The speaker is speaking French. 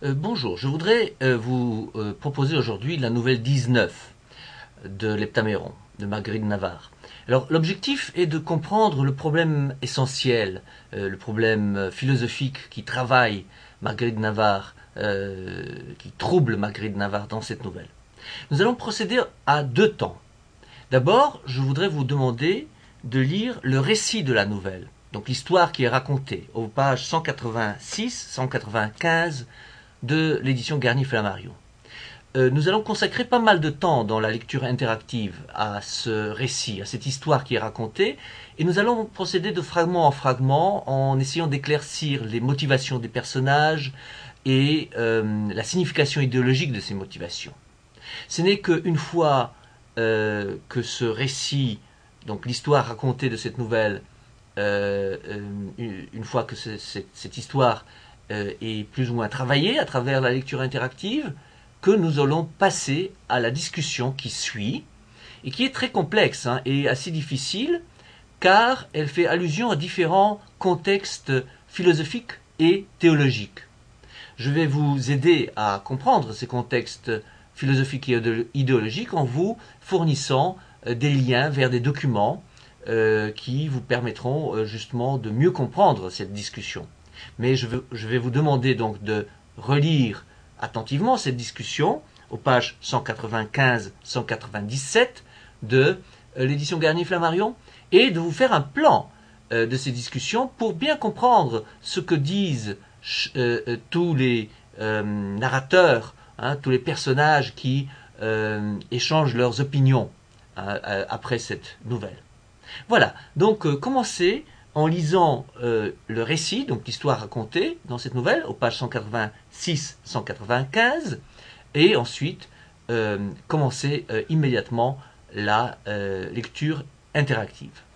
Bonjour, je voudrais vous proposer aujourd'hui la nouvelle 19 de l'Heptaméron, de Marguerite Navarre. Alors, l'objectif est de comprendre le problème essentiel, le problème philosophique qui travaille Marguerite Navarre, qui trouble Marguerite Navarre dans cette nouvelle. Nous allons procéder à deux temps. D'abord, je voudrais vous demander de lire le récit de la nouvelle, donc l'histoire qui est racontée aux pages 186-195 de l'édition Garnier-Flammarion. Nous allons consacrer pas mal de temps dans la lecture interactive à ce récit, à cette histoire qui est racontée, et nous allons procéder de fragment en fragment en essayant d'éclaircir les motivations des personnages et la signification idéologique de ces motivations. Ce n'est qu'une fois que ce récit, donc l'histoire racontée de cette nouvelle, une fois que cette histoire est plus ou moins travaillée à travers la lecture interactive, que nous allons passer à la discussion qui suit, et qui est très complexe et assez difficile, car elle fait allusion à différents contextes philosophiques et théologiques. Je vais vous aider à comprendre ces contextes philosophiques et idéologiques en vous fournissant des liens vers des documents qui vous permettront justement de mieux comprendre cette discussion. Mais je vais vous demander donc de relire attentivement cette discussion aux pages 195-197 de l'édition Garnier-Flammarion et de vous faire un plan de ces discussions pour bien comprendre ce que disent tous les narrateurs, tous les personnages qui échangent leurs opinions après cette nouvelle. Voilà, donc commencez en lisant le récit, donc l'histoire racontée dans cette nouvelle, aux pages 186-195, et ensuite commencez immédiatement la lecture interactive.